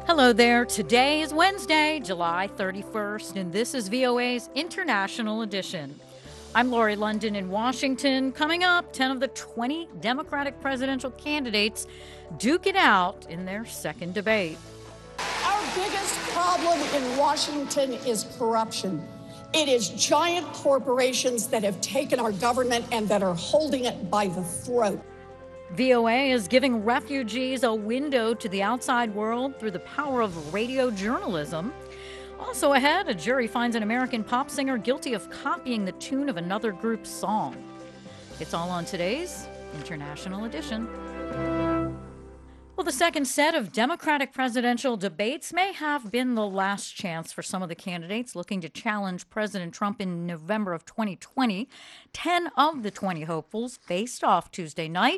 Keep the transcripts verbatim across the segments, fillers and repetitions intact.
Hello there. Today is Wednesday, July thirty-first, and this is V O A's International Edition. I'm Lori London in Washington. Coming up, ten of the twenty Democratic presidential candidates duke it out in their second debate. Our biggest problem in Washington is corruption. It is giant corporations that have taken our government and that are holding it by the throat. V O A is giving refugees a window to the outside world through the power of radio journalism. Also ahead, a jury finds an American pop singer guilty of copying the tune of another group's song. It's all on today's International Edition. Well, the second set of Democratic presidential debates may have been the last chance for some of the candidates looking to challenge President Trump in November of twenty twenty. Ten of the twenty hopefuls faced off Tuesday night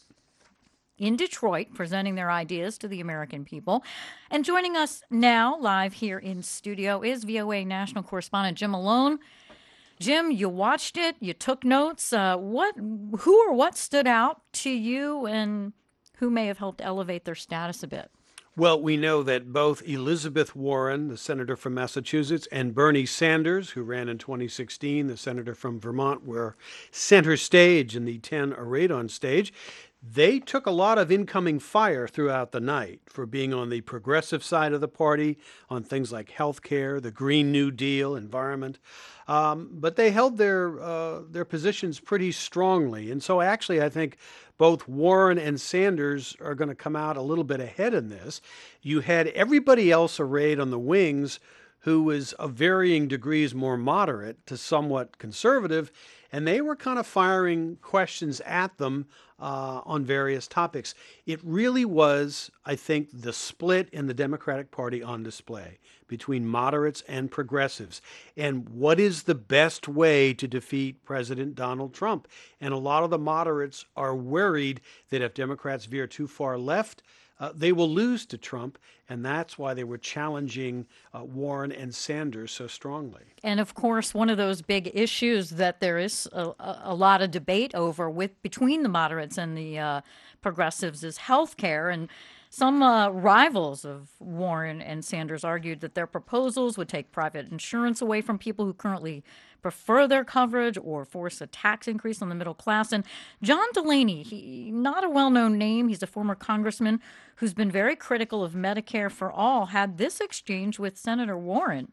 in Detroit, presenting their ideas to the American people. And joining us now, live here in studio, is V O A national correspondent Jim Malone. Jim, you watched it, you took notes. Uh, what, who or what stood out to you, and who may have helped elevate their status a bit? Well, we know that both Elizabeth Warren, the senator from Massachusetts, and Bernie Sanders, who ran in twenty sixteen, the senator from Vermont, were center stage and the ten arrayed on stage. They took a lot of incoming fire throughout the night for being on the progressive side of the party on things like health care, the Green New Deal, environment. Um, but they held their uh, their positions pretty strongly. And so actually, I think both Warren and Sanders are going to come out a little bit ahead in this. You had everybody else arrayed on the wings who was of varying degrees more moderate to somewhat conservative, and they were kind of firing questions at them uh, on various topics. It really was, I think, the split in the Democratic Party on display between moderates and progressives. And what is the best way to defeat President Donald Trump? And a lot of the moderates are worried that if Democrats veer too far left, Uh, they will lose to Trump, and that's why they were challenging uh, Warren and Sanders so strongly. And of course, one of those big issues that there is a, a lot of debate over with between the moderates and the uh, progressives is health care. And some uh, rivals of Warren and Sanders argued that their proposals would take private insurance away from people who currently prefer their coverage or force a tax increase on the middle class. And John Delaney, he, not a well-known name, he's a former congressman who's been very critical of Medicare for All, had this exchange with Senator Warren.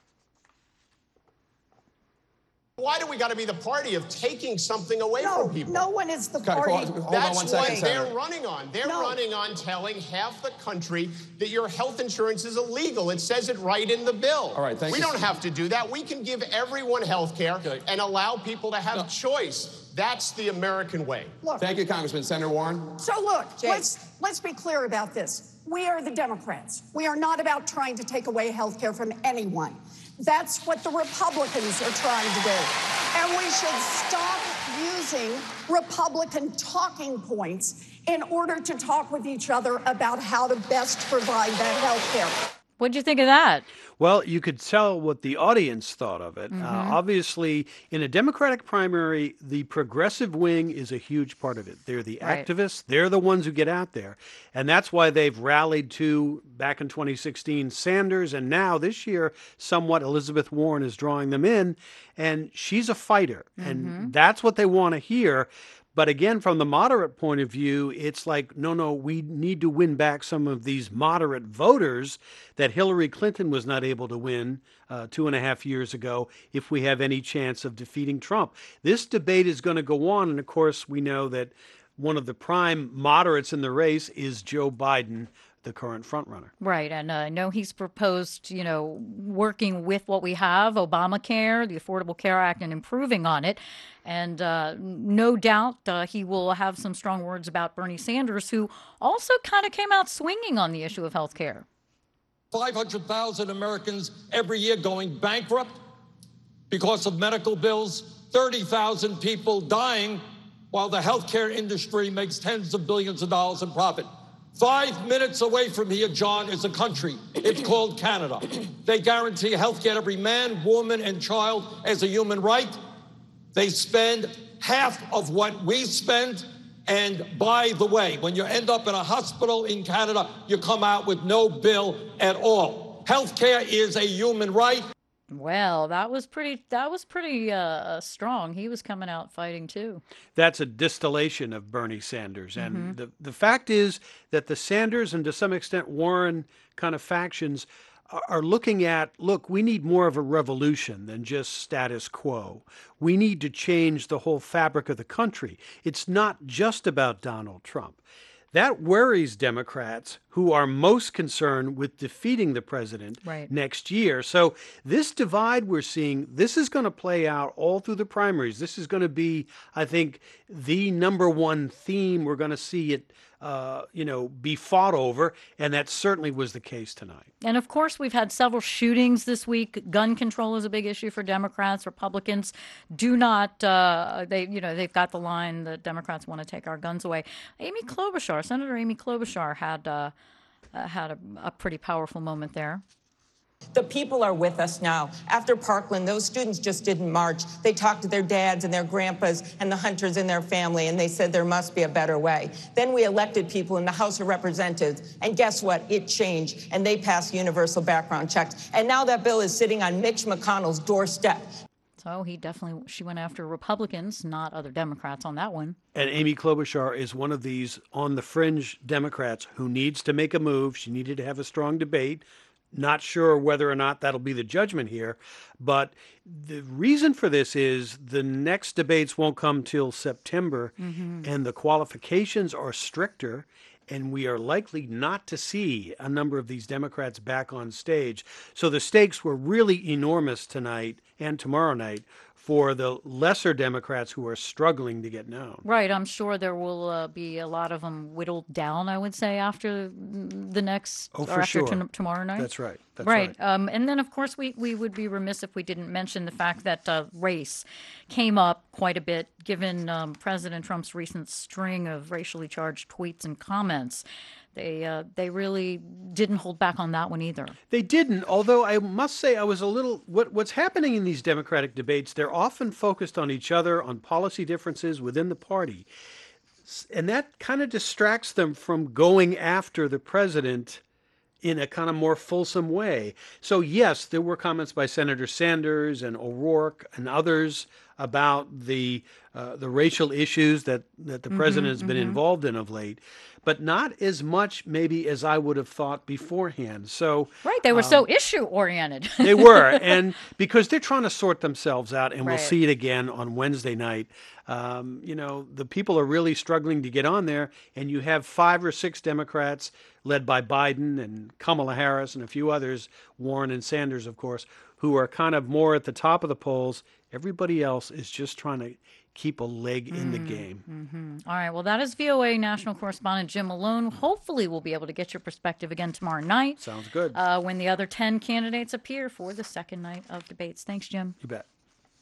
Why do we got to be the party of taking something away No, from people? no one is the Okay, party. hold on, hold on That's one what second, they're Senator. running on. They're No. running on telling half the country that your health insurance is illegal. It says it right in the bill. All right, thank we you. don't have to do that. We can give everyone health care Okay. and allow people to have No. choice. That's the American way. Look, Thank you, Congressman. Senator Warren. so look, let's let's be clear about this. We are the Democrats. We are not about trying to take away health care from anyone. That's what the Republicans are trying to do. And we should stop using Republican talking points in order to talk with each other about how to best provide that health care. What'd you think of that? Well, you could tell what the audience thought of it. Mm-hmm. Uh, obviously, in a Democratic primary, the progressive wing is a huge part of it. They're the Right. activists. They're the ones who get out there. And that's why they've rallied to, back in twenty sixteen, Sanders. And now this year, somewhat Elizabeth Warren is drawing them in. And she's a fighter. Mm-hmm. And that's what they want to hear. But again, from the moderate point of view, it's like, no, no, we need to win back some of these moderate voters that Hillary Clinton was not able to win uh, two and a half years ago if we have any chance of defeating Trump. This debate is going to go on. And of course, we know that one of the prime moderates in the race is Joe Biden, the current frontrunner. Right. And uh, I know he's proposed, you know, working with what we have, Obamacare, the Affordable Care Act, and improving on it. And uh, no doubt uh, he will have some strong words about Bernie Sanders, who also kind of came out swinging on the issue of health care. five hundred thousand Americans every year going bankrupt because of medical bills, thirty thousand people dying while the healthcare industry makes tens of billions of dollars in profit. Five minutes away from here, John, is a country. It's called Canada. They guarantee health care to every man, woman, and child as a human right. They spend half of what we spend And by the way, when you end up in a hospital in Canada, you come out with no bill at all. Healthcare is a human right. Well, that was pretty. That was pretty uh, strong. He was coming out fighting too. That's a distillation of Bernie Sanders, and mm-hmm. the the fact is that the Sanders and to some extent Warren kind of factions are looking at, look, we need more of a revolution than just status quo. We need to change the whole fabric of the country. It's not just about Donald Trump. That worries Democrats who are most concerned with defeating the president right. next year. So this divide we're seeing, this is going to play out all through the primaries. This is going to be, I think, the number one theme. We're going to see it, uh, you know, be fought over, and that certainly was the case tonight. And of course, we've had several shootings this week. Gun control is a big issue for Democrats. Republicans do not, uh, they, you know, they've got the line that Democrats want to take our guns away. Amy Klobuchar, Senator Amy Klobuchar had uh, uh, had a, a pretty powerful moment there. The people are with us now. After Parkland, those students just didn't march. They talked to their dads and their grandpas and the Hunters in their family, and they said there must be a better way. Then we elected people in the House of Representatives, and guess what? It changed, and they passed universal background checks. And now that bill is sitting on Mitch McConnell's doorstep. So he definitely, she went after Republicans, not other Democrats on that one. And Amy Klobuchar is one of these on the fringe Democrats who needs to make a move. She needed to have a strong debate. Not sure whether or not that'll be the judgment here, but the reason for this is the next debates won't come till September, mm-hmm. and the qualifications are stricter, and we are likely not to see a number of these Democrats back on stage. So the stakes were really enormous tonight and tomorrow night for the lesser Democrats who are struggling to get known. Right. I'm sure there will uh, be a lot of them whittled down, I would say, after the next oh, or for after sure. t- tomorrow night. That's right. That's right. right. Um, and then, of course, we, we would be remiss if we didn't mention the fact that uh, race came up quite a bit, given um, President Trump's recent string of racially charged tweets and comments. They uh, they really didn't hold back on that one either. They didn't, although I must say I was a little, what what's happening in these Democratic debates, they're often focused on each other, on policy differences within the party. And that kind of distracts them from going after the president in a kind of more fulsome way. So yes, there were comments by Senator Sanders and O'Rourke and others about the uh, the racial issues that, that the mm-hmm, president has been mm-hmm. involved in of late, but not as much maybe as I would have thought beforehand. So right, they were um, so issue oriented. They were, and because they're trying to sort themselves out, and right. we'll see it again on Wednesday night. Um, you know, the people are really struggling to get on there, and you have five or six Democrats led by Biden and Kamala Harris and a few others, Warren and Sanders, of course, who are kind of more at the top of the polls. Everybody else is just trying to keep a leg in mm, the game. Mm-hmm. All right. Well, that is V O A national correspondent Jim Malone. Hopefully we'll be able to get your perspective again tomorrow night. Sounds good. Uh, when the other ten candidates appear for the second night of debates. Thanks, Jim. You bet.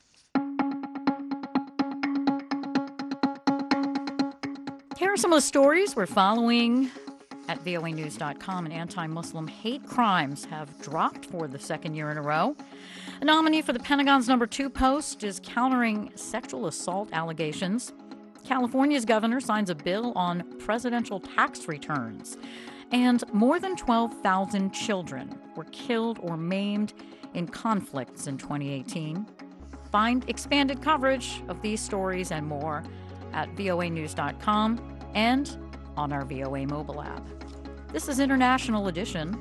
Here are some of the stories we're following at V O A news dot com. And anti-Muslim hate crimes have dropped for the second year in a row. A nominee for the Pentagon's number two post is countering sexual assault allegations. California's governor signs a bill on presidential tax returns. And more than twelve thousand children were killed or maimed in conflicts in twenty eighteen. Find expanded coverage of these stories and more at V O A news dot com and on our V O A mobile app. This is International Edition.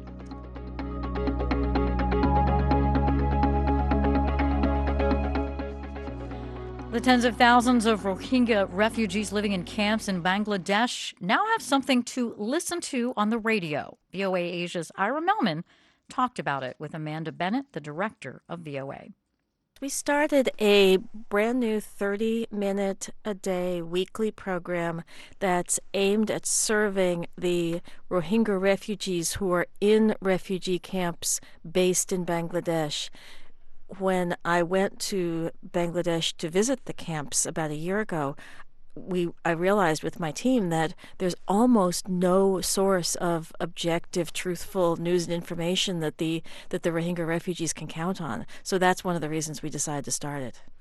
The tens of thousands of Rohingya refugees living in camps in Bangladesh now have something to listen to on the radio. V O A Asia's Ira Melman talked about it with Amanda Bennett, the director of V O A. We started a brand new thirty minute a day weekly program that's aimed at serving the Rohingya refugees who are in refugee camps based in Bangladesh. When I went to Bangladesh to visit the camps about a year ago, we I realized with my team that there's almost no source of objective, truthful news and information that the that the Rohingya refugees can count on. So that's one of the reasons we decided to start it.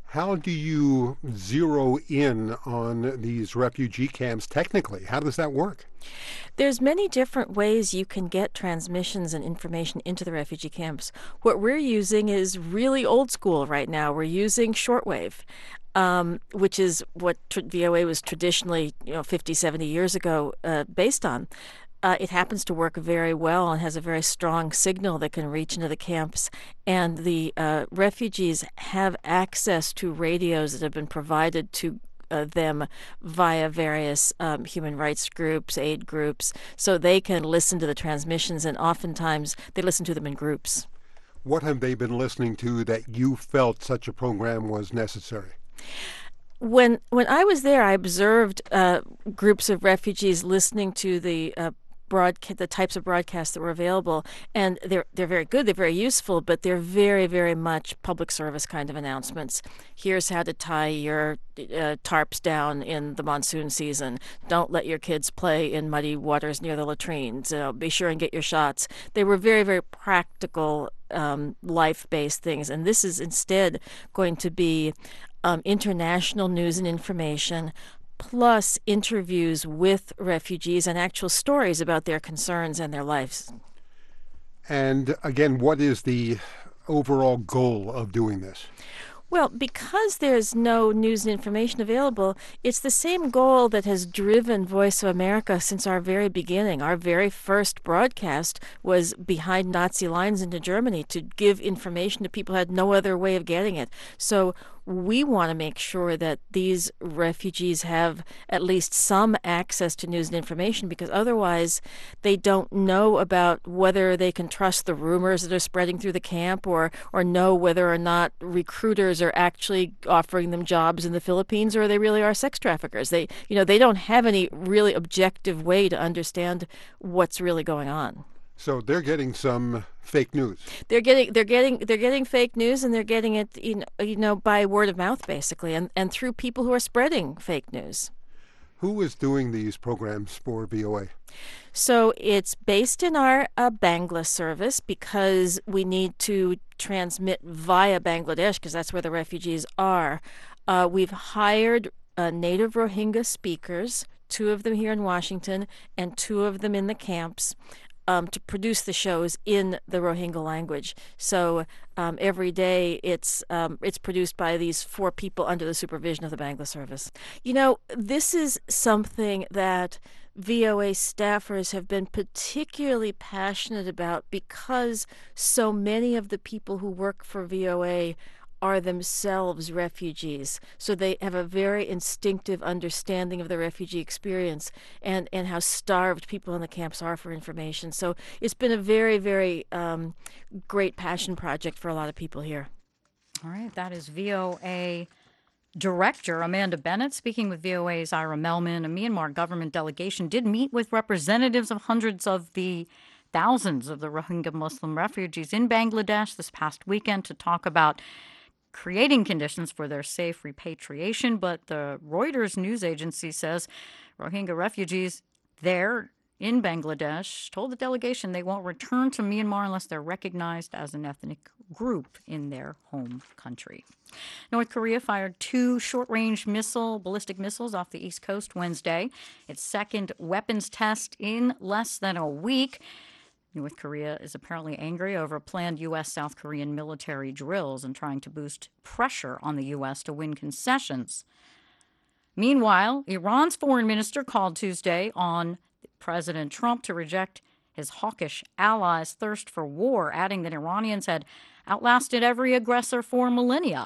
How do you zero in on these refugee camps technically? How does that work? There's many different ways you can get transmissions and information into the refugee camps. What we're using is really old school right now. We're using shortwave, um, which is what tr- V O A was traditionally, you know, fifty, seventy years ago uh, based on. Uh, it happens to work very well and has a very strong signal that can reach into the camps. And the uh, refugees have access to radios that have been provided to uh, them via various um, human rights groups, aid groups, so they can listen to the transmissions, and oftentimes they listen to them in groups. What have they been listening to that you felt such a program was necessary? When when I was there, I observed uh, groups of refugees listening to the uh, broadca- the types of broadcasts that were available, and they're they're very good, they're very useful, but they're very, very much public service kind of announcements. Here's how to tie your uh, tarps down in the monsoon season. Don't let your kids play in muddy waters near the latrines. Uh, be sure and get your shots. They were very, very practical, um, life-based things, and this is instead going to be um, international news and information, plus interviews with refugees and actual stories about their concerns and their lives. And again, what is the overall goal of doing this? Well, because there's no news and information available, it's the same goal that has driven Voice of America since our very beginning. Our very first broadcast was behind Nazi lines into Germany, to give information to people who had no other way of getting it. So we want to make sure that these refugees have at least some access to news and information, because otherwise they don't know about whether they can trust the rumors that are spreading through the camp, or or know whether or not recruiters are actually offering them jobs in the Philippines, or they really are sex traffickers. They, you know, they don't have any really objective way to understand what's really going on. So they're getting some fake news. They're getting they're getting they're getting fake news, and they're getting it, you know, you know by word of mouth basically, and, and through people who are spreading fake news. Who is doing these programs for V O A? So it's based in our uh, Bangla service, because we need to transmit via Bangladesh, because that's where the refugees are. Uh, we've hired uh, native Rohingya speakers, two of them here in Washington and two of them in the camps, Um, to produce the shows in the Rohingya language. So um, every day it's um, it's produced by these four people under the supervision of the Bangla service. You know, this is something that V O A staffers have been particularly passionate about, because so many of the people who work for V O A are themselves refugees. So they have a very instinctive understanding of the refugee experience, and, and how starved people in the camps are for information. So it's been a very, very um, great passion project for a lot of people here. All right, that is V O A Director Amanda Bennett speaking with V O A's Ira Melman. A Myanmar government delegation did meet with representatives of hundreds of the thousands of the Rohingya Muslim refugees in Bangladesh this past weekend to talk about creating conditions for their safe repatriation. But the Reuters news agency says Rohingya refugees there in Bangladesh told the delegation they won't return to Myanmar unless they're recognized as an ethnic group in their home country. North Korea fired two short-range missile, ballistic missiles off the East Coast Wednesday, its second weapons test in less than a week. North Korea is apparently angry over planned U S South Korean military drills and trying to boost pressure on the U S to win concessions. Meanwhile, Iran's foreign minister called Tuesday on President Trump to reject his hawkish allies' thirst for war, adding that Iranians had outlasted every aggressor for millennia.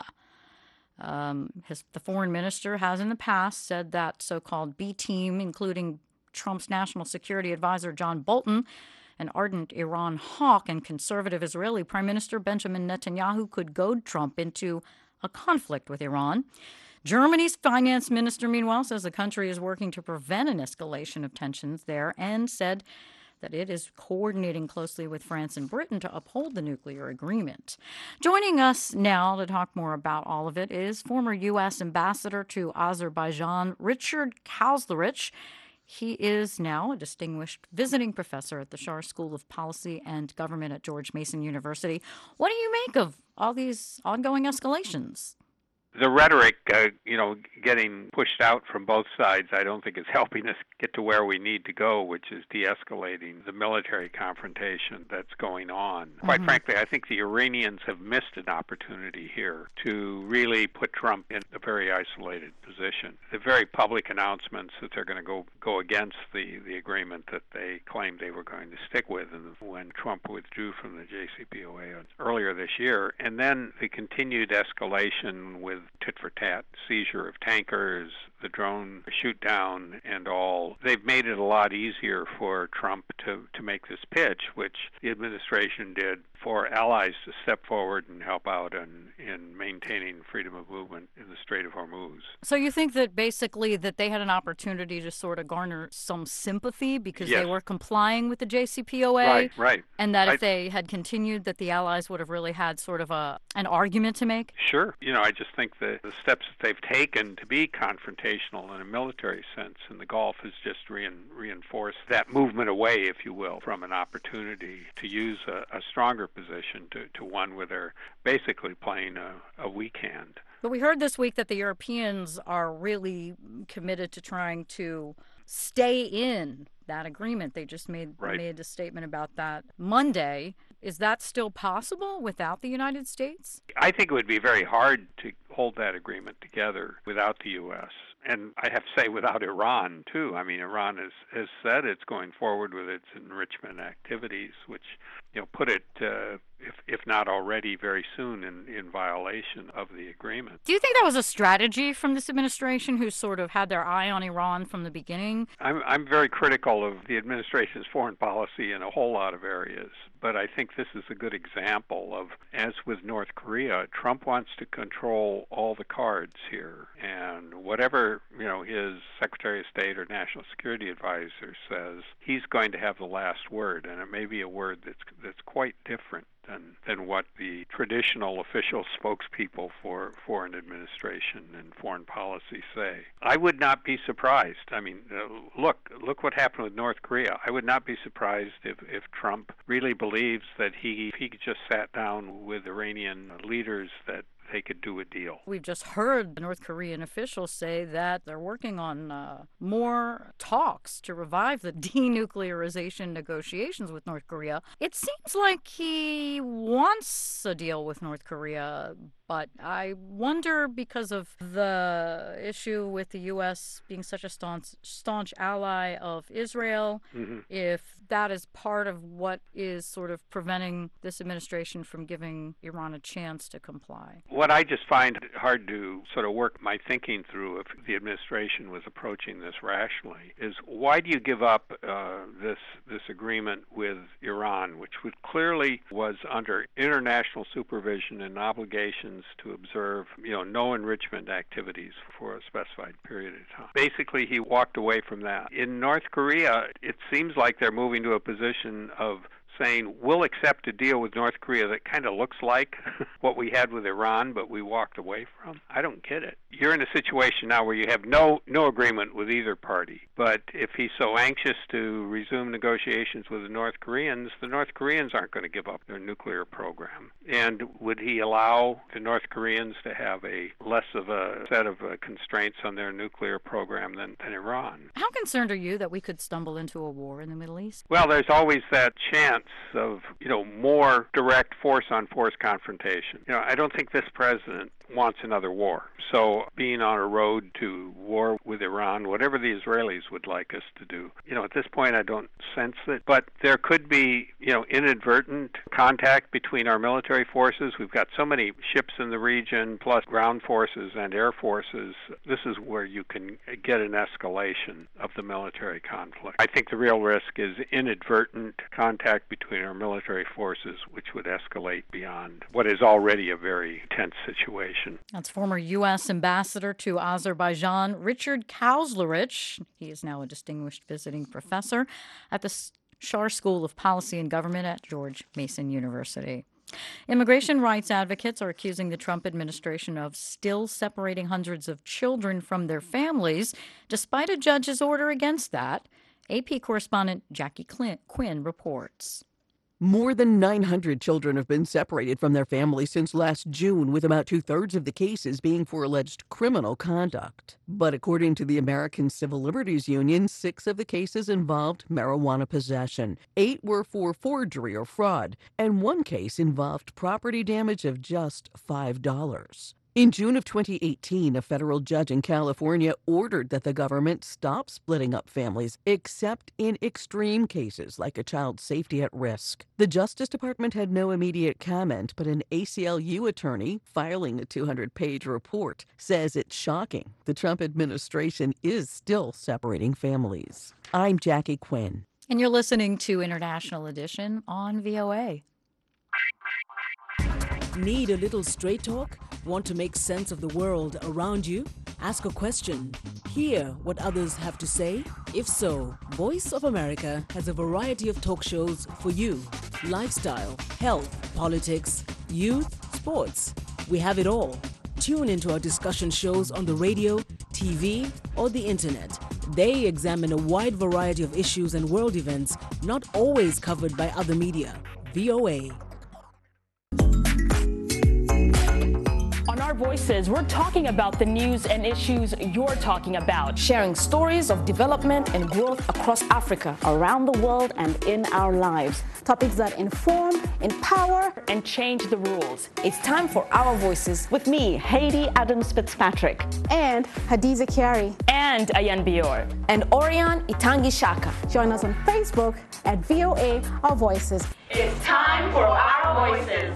Um, his, the foreign minister has in the past said that so-called B team, including Trump's national security advisor John Bolton, an ardent Iran hawk, and conservative Israeli Prime Minister Benjamin Netanyahu, could goad Trump into a conflict with Iran. Germany's finance minister, meanwhile, says the country is working to prevent an escalation of tensions there, and said that it is coordinating closely with France and Britain to uphold the nuclear agreement. Joining us now to talk more about all of it is former U S ambassador to Azerbaijan, Richard Kauslerich. He is now a distinguished visiting professor at the Schar School of Policy and Government at George Mason University. What do you make of all these ongoing escalations? The rhetoric, uh, you know, getting pushed out from both sides, I don't think is helping us get to where we need to go, which is de-escalating the military confrontation that's going on. Mm-hmm. Quite frankly, I think the Iranians have missed an opportunity here to really put Trump in a very isolated position. The very public announcements that they're going to go go against the, the agreement that they claimed they were going to stick with and when Trump withdrew from the J C P O A earlier this year, and then the continued escalation with tit-for-tat seizure of tankers, the drone shoot down and all. They've made it a lot easier for Trump to, to make this pitch, which the administration did for allies to step forward and help out in, in maintaining freedom of movement in the Strait of Hormuz. So you think that basically that they had an opportunity to sort of garner some sympathy because yes. they were complying with the J C P O A? Right, right. And that if I, they had continued, that the allies would have really had sort of a an argument to make? Sure. You know, I just think that the steps that they've taken to be confrontational in a military sense in the Gulf has just rein, reinforced that movement away, if you will, from an opportunity to use a, a stronger position to, to one where they're basically playing a, a weak hand. But we heard this week that the Europeans are really committed to trying to stay in that agreement. They just made right. made a statement about that Monday. Is that still possible without the United States? I think it would be very hard to hold that agreement together without the U S And I have to say without Iran, too. I mean, Iran has, has said it's going forward with its enrichment activities, which, you know, put it, uh, if, if not already, very soon in, in violation of the agreement. Do you think that was a strategy from this administration who sort of had their eye on Iran from the beginning? I'm, I'm very critical of the administration's foreign policy in a whole lot of areas, but I think this is a good example of, as with North Korea, Trump wants to control all the cards here, and whatever, you know, his Secretary of State or National Security Advisor says, he's going to have the last word, and it may be a word that's that's quite different than than what the traditional official spokespeople for foreign administration and foreign policy say. I would not be surprised. I mean, uh, look look what happened with North Korea. I would not be surprised if, if Trump really believes that he, if he just sat down with Iranian leaders that they could do a deal. We've just heard North Korean officials say that they're working on uh, more talks to revive the denuclearization negotiations with North Korea. It seems like he wants a deal with North Korea, but I wonder, because of the issue with the U S being such a staunch, staunch ally of Israel, mm-hmm. if that is part of what is sort of preventing this administration from giving Iran a chance to comply. What I just find hard to sort of work my thinking through if the administration was approaching this rationally is, why do you give up uh, this this agreement with Iran, which would clearly was under international supervision and obligations to observe, you know, no enrichment activities for a specified period of time. Basically, he walked away from that. In North Korea, it seems like they're moving to a position of saying, we'll accept a deal with North Korea that kind of looks like what we had with Iran, but we walked away from. I don't get it. You're in a situation now where you have no no agreement with either party. But if he's so anxious to resume negotiations with the North Koreans, the North Koreans aren't going to give up their nuclear program. And would he allow the North Koreans to have a less of a set of uh, constraints on their nuclear program than, than Iran? How concerned are you that we could stumble into a war in the Middle East? Well, there's always that chance of, you know, more direct force-on-force confrontation. You know, I don't think this president wants another war. So being on a road to war with Iran, whatever the Israelis would like us to do, you know, at this point I don't sense it. But there could be, you know, inadvertent contact between our military forces. We've got so many ships in the region, plus ground forces and air forces. This is where you can get an escalation of the military conflict. I think the real risk is inadvertent contact between our military forces, which would escalate beyond what is already a very tense situation. That's former U S Ambassador to Azerbaijan, Richard Kauslerich. He is now a distinguished visiting professor at the Schar School of Policy and Government at George Mason University. Immigration rights advocates are accusing the Trump administration of still separating hundreds of children from their families, despite a judge's order against that. A P correspondent Jackie Clint, Quinn reports. More than nine hundred children have been separated from their families since last June, with about two-thirds of the cases being for alleged criminal conduct. But according to the American Civil Liberties Union, six of the cases involved marijuana possession, eight were for forgery or fraud, and one case involved property damage of just five dollars. In June of twenty eighteen, a federal judge in California ordered that the government stop splitting up families, except in extreme cases like a child's safety at risk. The Justice Department had no immediate comment, but an A C L U attorney filing a two hundred page report says it's shocking the Trump administration is still separating families. I'm Jackie Quinn. And you're listening to International Edition on V O A. Need a little straight talk? Want to make sense of the world around you? Ask a question. Hear what others have to say? If so, Voice of America has a variety of talk shows for you. Lifestyle, health, politics, youth, sports. We have it all. Tune into our discussion shows on the radio, T V, or the internet. They examine a wide variety of issues and world events not always covered by other media. V O A. On Our Voices, we're talking about the news and issues you're talking about, sharing stories of development and growth across Africa, around the world, and in our lives. Topics that inform, empower, and change the rules. It's time for Our Voices with me, Haiti Adams Fitzpatrick, and Hadiza Kiari, and Ayan Bior, and Orion Itangi Shaka. Join us on Facebook at V O A Our Voices. It's time for Our Voices.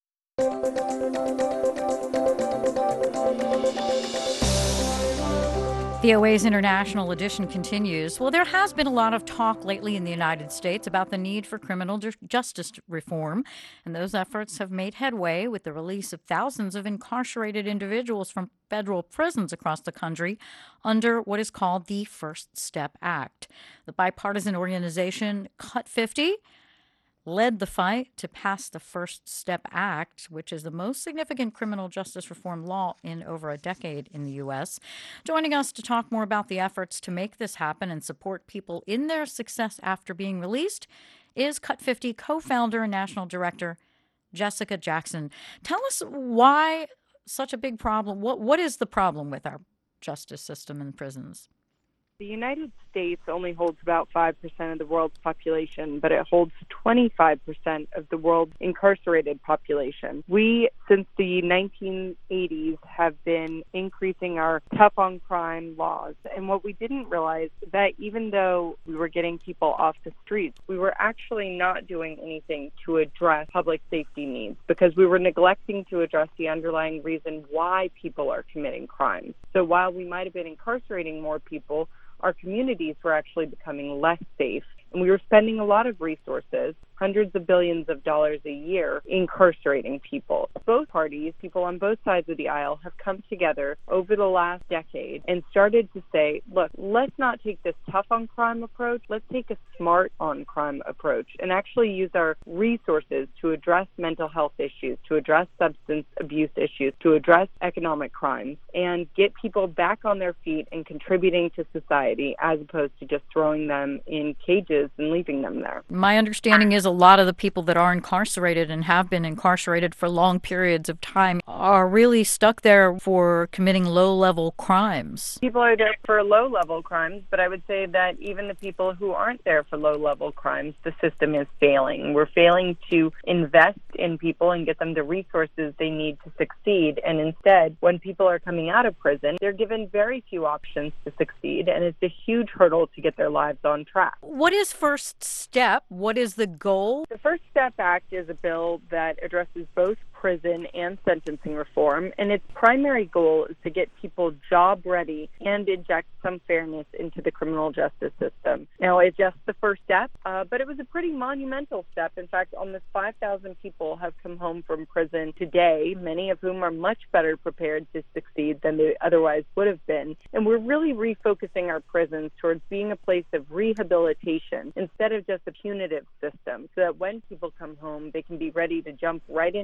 V O A's International Edition continues. Well, there has been a lot of talk lately in the United States about the need for criminal ju- justice reform, and those efforts have made headway with the release of thousands of incarcerated individuals from federal prisons across the country under what is called the First Step Act. The bipartisan organization Cut fifty led the fight to pass the First Step Act, which is the most significant criminal justice reform law in over a decade in the U S. Joining us to talk more about the efforts to make this happen and support people in their success after being released is Cut fifty co-founder and national director Jessica Jackson. Tell us why such a big problem. What What is the problem with our justice system and prisons? The United States only holds about five percent of the world's population, but it holds twenty-five percent of the world's incarcerated population. We, since the nineteen eighties, have been increasing our tough-on-crime laws. And what we didn't realize is that even though we were getting people off the streets, we were actually not doing anything to address public safety needs because we were neglecting to address the underlying reason why people are committing crimes. So while we might have been incarcerating more people, our communities were actually becoming less safe, and we were spending a lot of resources, hundreds of billions of dollars a year, incarcerating people. Both parties, people on both sides of the aisle, have come together over the last decade and started to say, look, let's not take this tough-on-crime approach. Let's take a smart-on-crime approach and actually use our resources to address mental health issues, to address substance abuse issues, to address economic crimes, and get people back on their feet and contributing to society as opposed to just throwing them in cages and leaving them there. My understanding is a lot of the people that are incarcerated and have been incarcerated for long periods of time are really stuck there for committing low-level crimes. People are there for low-level crimes, but I would say that even the people who aren't there for low-level crimes, the system is failing. We're failing to invest in people and get them the resources they need to succeed. And instead, when people are coming out of prison, they're given very few options to succeed, and it's a huge hurdle to get their lives on track. What is First Step? What is the goal? The First Step Act is a bill that addresses both prison and sentencing reform, and its primary goal is to get people job ready and inject some fairness into the criminal justice system. Now, it's just the first step, uh, but it was a pretty monumental step. In fact, almost five thousand people have come home from prison today, many of whom are much better prepared to succeed than they otherwise would have been. And we're really refocusing our prisons towards being a place of rehabilitation instead of just a punitive system, so that when people come home, they can be ready to jump right into jobs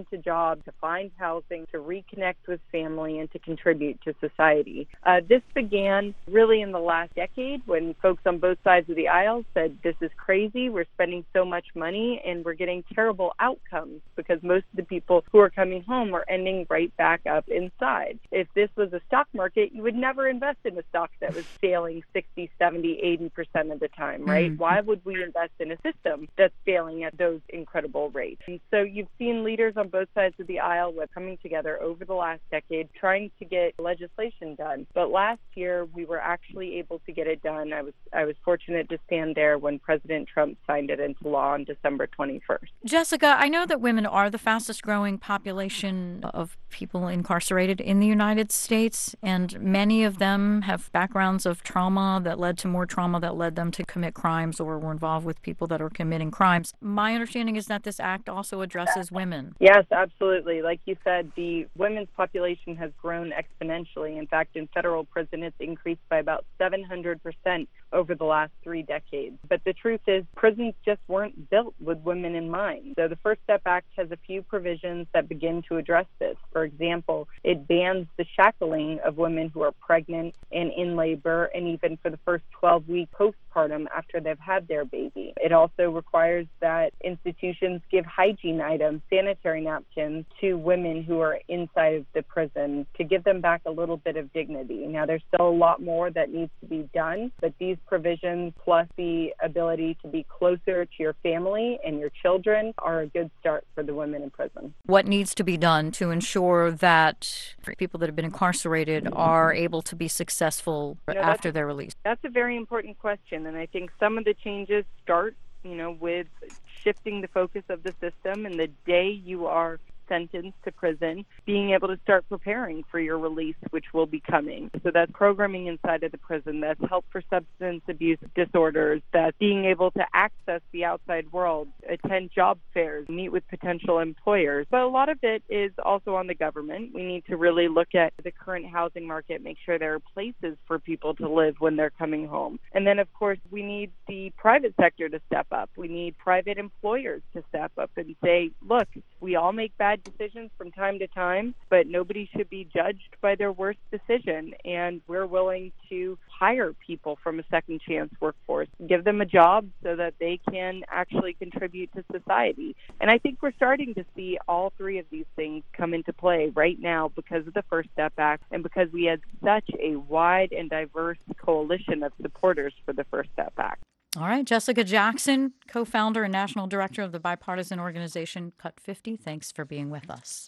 job, to find housing, to reconnect with family, and to contribute to society. Uh, this began really in the last decade when folks on both sides of the aisle said, this is crazy, we're spending so much money, and we're getting terrible outcomes because most of the people who are coming home are ending right back up inside. If this was a stock market, you would never invest in a stock that was failing sixty, seventy, eighty percent of the time, right? Mm-hmm. Why would we invest in a system that's failing at those incredible rates? And so you've seen leaders on both sides of the aisle with coming together over the last decade trying to get legislation done. But last year, we were actually able to get it done. I was I was fortunate to stand there when President Trump signed it into law on December twenty-first. Jessica, I know that women are the fastest growing population of people incarcerated in the United States, and many of them have backgrounds of trauma that led to more trauma that led them to commit crimes or were involved with people that are committing crimes. My understanding is that this act also addresses women. Yes, absolutely. Like you said, the women's population has grown exponentially. In fact, in federal prison, it's increased by about seven hundred percent over the last three decades. But the truth is, prisons just weren't built with women in mind. So the First Step Act has a few provisions that begin to address this. For example, it bans the shackling of women who are pregnant and in labor, and even for the first twelve weeks postpartum after they've had their baby. It also requires that institutions give hygiene items, sanitary napkins, to women who are inside of the prison to give them back a little bit of dignity. Now, there's still a lot more that needs to be done, but these provisions, plus the ability to be closer to your family and your children, are a good start for the women in prison. What needs to be done to ensure that people that have been incarcerated are able to be successful you know, after their release? That's a very important question, and I think some of the changes start, you know, with shifting the focus of the system, and the day you are sentenced to prison, being able to start preparing for your release, which will be coming. So that's programming inside of the prison, that's help for substance abuse disorders, that's being able to access the outside world, attend job fairs, meet with potential employers. But a lot of it is also on the government. We need to really look at the current housing market, make sure there are places for people to live when they're coming home. And then, of course, we need the private sector to step up. We need private employers to step up and say, look, we all make bad decisions from time to time, but nobody should be judged by their worst decision. And we're willing to hire people from a second chance workforce, give them a job so that they can actually contribute to society. And I think we're starting to see all three of these things come into play right now because of the First Step Act and because we had such a wide and diverse coalition of supporters for the First Step Act. All right, Jessica Jackson, co-founder and national director of the bipartisan organization Cut fifty. Thanks for being with us.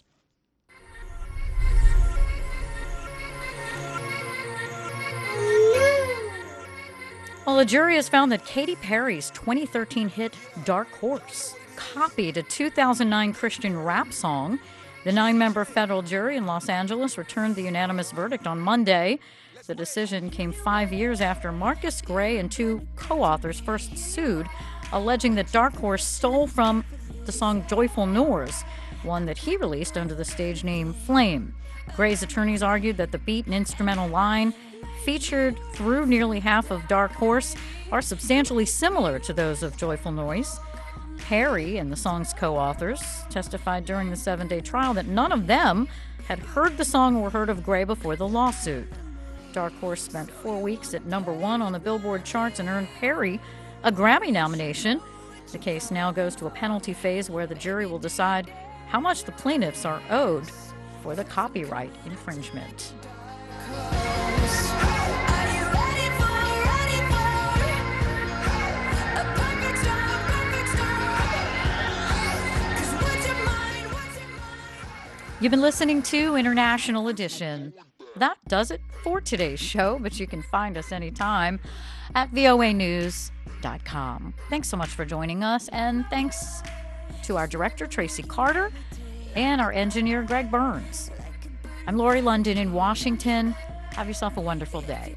Well, a jury has found that Katy Perry's twenty thirteen hit Dark Horse copied a two thousand nine Christian rap song. The nine-member federal jury in Los Angeles returned the unanimous verdict on Monday. The decision came five years after Marcus Gray and two co-authors first sued, alleging that Dark Horse stole from the song Joyful Noise, one that he released under the stage name Flame. Gray's attorneys argued that the beat and instrumental line featured through nearly half of Dark Horse are substantially similar to those of Joyful Noise. Perry and the song's co-authors testified during the seven-day trial that none of them had heard the song or heard of Gray before the lawsuit. Dark Horse spent four weeks at number one on the Billboard charts and earned Perry a Grammy nomination. The case now goes to a penalty phase where the jury will decide how much the plaintiffs are owed for the copyright infringement. You've been listening to International Edition. That does it for today's show, but you can find us anytime at V O A news dot com. Thanks so much for joining us, and thanks to our director, Tracy Carter, and our engineer, Greg Burns. I'm Lori London in Washington. Have yourself a wonderful day.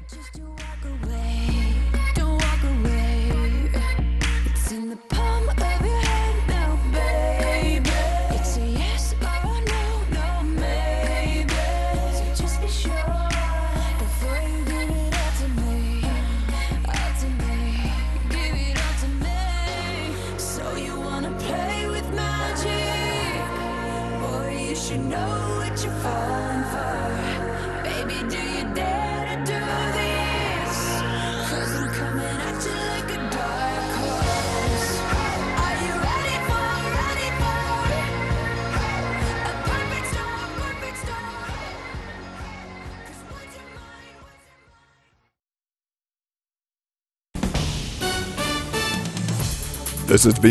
you know what you're falling for? Baby, do you dare to do this? 'Cause I'm coming at you like a dark horse. Are you ready for, ready for a perfect storm, perfect storm? 'Cause what's your mind, what's your mind? This is